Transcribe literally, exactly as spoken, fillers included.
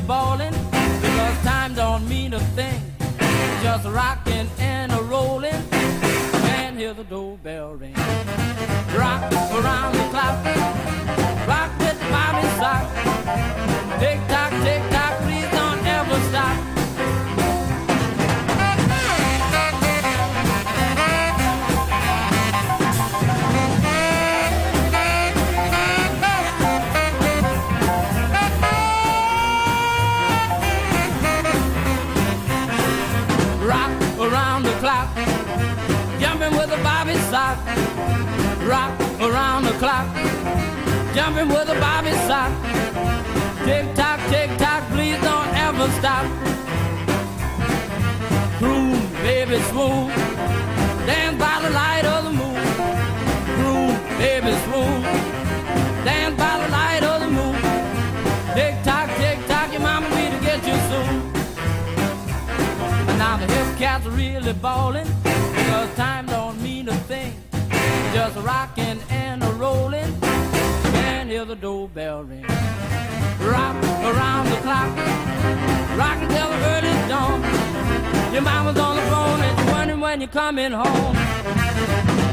ballin', because time don't mean a thing. Just rockin' and a rollin', and hear the doorbell ring. Rock around the clock, rock with the Bobby sock. Tick tock, tick tock, please don't ever stop. Around the clock, jumping with a Bobby sock. Rock around the clock, jumping with a Bobby sock. Tick tock, tick tock, please don't ever stop. Groove, baby, swoon, dance by the light of the moon. Groove, baby, swoon, dance by the light of the moon. Tick tock, tick tock, your mama be to get you soon. Now the hip cats are really ballin', because time don't mean a thing. Just rockin' and a rollin', and hear the doorbell ring. Rock around the clock, rockin' till the early dawn. Your mama's on the phone and she's wondering when you're coming home.